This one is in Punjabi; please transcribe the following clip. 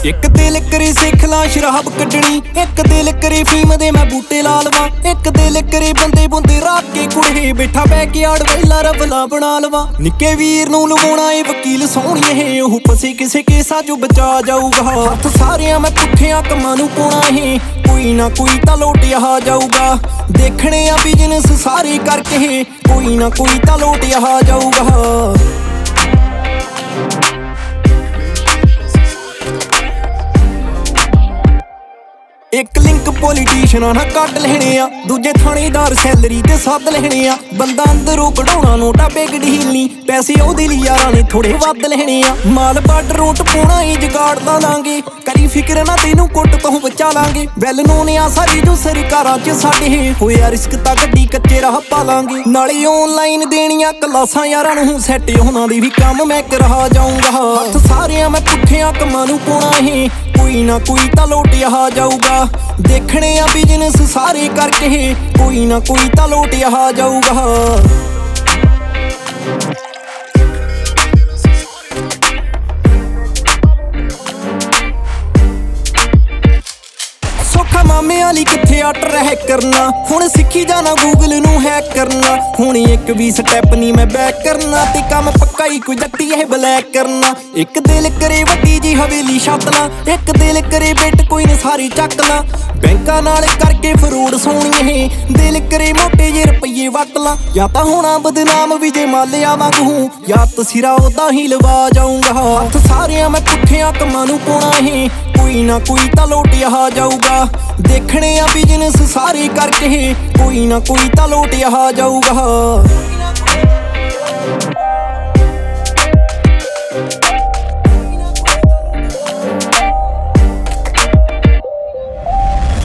ਇੱਕ ਦਿਲ ਕਰੇ ਸਿੱਖ ਲਾਂ ਸ਼ਰਾਬ ਕੱਢਣੀ, ਇੱਕ ਦਿਲ ਕਰੇ ਫੀਮ ਦੇ ਮੈਂ ਬੂਟੇ ਲਾ ਲਵਾਂ, ਇੱਕ ਦਿਲ ਕਰੇ ਬੰਦੇ ਬੁੰਦੇ ਰੱਖ ਕੇ ਕੁੜੇ ਬੈਠਾ ਬੈਕਯਾਰਡ ਵੇਲਾ ਰਬਲਾ ਬਣਾ ਲਵਾਂ। ਨਿੱਕੇ ਵੀਰ ਨੂੰ ਲਵਾਉਣਾ ਏ ਵਕੀਲ ਸੋਹਣੀਏ, ਉਹ ਫਸੇ ਕਿਸੇ ਕੇਸਾਂ ਚੋਂ ਬਚਾ ਜਾਊਗਾ। ਹੱਥ ਸਾਰਿਆਂ ਮੈਂ ਪੁੱਠਿਆਂ ਕੰਮਾਂ ਨੂੰ ਪਾਉਣਾ ਏ, ਕੋਈ ਨਾ ਕੋਈ ਤਾਂ ਲੋਟਿਆ ਜਾਊਗਾ। ਦੇਖਣੇ ਆ ਬਿਜ਼ਨਸ ਸਾਰੇ ਕਰਕੇ, ਕੋਈ ਨਾ ਕੋਈ ਤਾਂ ਲੋਟਿਆ ਜਾਊਗਾ। ਇੱਕ ਲਿੰਕ ਪੋਲੀਟੀਸ਼ੀਅਨਾਂ ਨਾਲ ਕੱਢ ਲੈਣੇ ਆ, ਦੂਜੇ ਥਾਣੇਦਾਰ ਸੈਲਰੀ ਤੇ ਸੱਦ ਲੈਣੇ ਆ। ਬੰਦਾ ਅੰਦਰੋਂ ਕਢਾਉਣਾ ਨੋਟਾ ਬੇਗ ਡੀਲ ਨੀ, ਪੈਸੇ ਉਹਦੇ ਲਈ ਯਾਰਾਂ ਨੇ ਥੋੜੇ ਵੱਧ ਲੈਣੇ ਆ। ਮਾਲ ਬਾਰਡਰੋਂ ਟਪਾਉਣਾ ਏ ਜਗਾੜ ਲਾ ਲਾਂਗੇ, ਕਰੀ ਫਿਕਰ ਨਾ ਤੈਨੂੰ ਕੁੱਟ ਤੋਂ ਬਚਾ ਲਾਂਗੇ। ਵੈਲ ਨੋਨ ਆ ਸਾਰੀ ਜੋ ਸਰਕਾਰਾਂ 'ਚ ਸਾਡੇ, ਹੋਇਆ ਰਿਸਕ ਤਾਂ ਗੱਡੀ ਕੱਚੇ ਰਾਹ ਪਾ ਲਾਂਗੇ। ਨਾਲੇ ਆਨਲਾਈਨ ਦੇਣੀਆਂ ਕਲਾਸਾਂ ਯਾਰਾਂ ਨੂੰ ਸੈੱਟ, ਉਹਨਾਂ ਦੀ ਵੀ ਕੰਮ ਮੈਂ ਕਰਾ ਜਾਊਂਗਾ। ਹੱਥ ਸਾਰਿਆਂ ਮੈਂ ਪੁੱਠਿਆਂ ਕੰਮਾਂ ਨੂੰ ਪਾਉਣਾ ਏ, ਕੋਈ ਨਾ ਕੋਈ ਤਾਂ ਲੋਟਿਆ ਜਾਊਗਾ। ਦੇਖਣੇ ਆ ਬਿਜ਼ਨਸ ਸਾਰੇ ਕਰਕੇ, ਕੋਈ ਨਾ ਕੋਈ ਤਾਂ ਲੋਟਿਆ ਜਾਊਗਾ। ਮਾਮੇ ਵਾਲੀ ਕਿੱਥੇ ਅੱਟ ਰਹਿ ਕਰਨਾ, ਹੁਣ ਸਿੱਖੀ ਜਾਣਾ ਗੂਗਲ ਨੂੰ ਹੈਕ ਕਰਨਾ। ਹੁਣ ਇੱਕ ਵੀ ਸਟੈਪ ਨਹੀਂ ਮੈਂ ਬੈਕ ਕਰਨਾ, ਤੇ ਕੰਮ ਪੱਕਾ ਹੀ ਕੋਈ ਜੱਟੀ ਇਹ ਬਲੈਕ ਕਰਨਾ। ਇੱਕ ਦਿਲ ਕਰੇ ਵੱਡੀ ਜੀ ਹਵੇਲੀ ਛੱਤ ਲਾਂ, ਇੱਕ ਦਿਲ ਕਰੇ ਬਿਟਕੋਇਨ ਸਾਰੀ ਚੱਕ ਲਾਂ। ਬੈਂਕਾਂ ਨਾਲ ਕਰਕੇ ਫਰੋਡ ਸੋਹਣੀਏ, ਦਿਲ ਕਰੇ ਮੋਟੇ ਜੇ ਰੁਪਈਏ ਵੱਟ ਲਾਂ। ਜਾਂ ਤਾਂ ਹੋਣਾ ਬਦਨਾਮ ਵੀ ਜੇ ਮਾਲਿਆ ਵਾਂਗੂ, ਜਾਂ ਤਸੀਰਾ ਉਦਾਂ ਹੀ ਲਵਾ ਜਾਊਂਗਾ। ਹੱਥ ਸਾਰਿਆਂ ਮੈਂ ਪੁੱਠਿਆਂ ਕੰਮਾਂ ਨੂੰ ਪਾਉਣਾ ਏ, ਕੋਈ ਨਾ ਕੋਈ ਤਾਂ ਲੋਟਿਆ ਜਾਊਗਾ। ਦੇਖਣੇ ਆ ਬਿਜ਼ਨਸ ਸਾਰੇ ਕਰਕੇ, ਕੋਈ ਨਾ ਕੋਈ ਤਾਂ ਲੋਟਿਆ ਜਾਊਗਾ।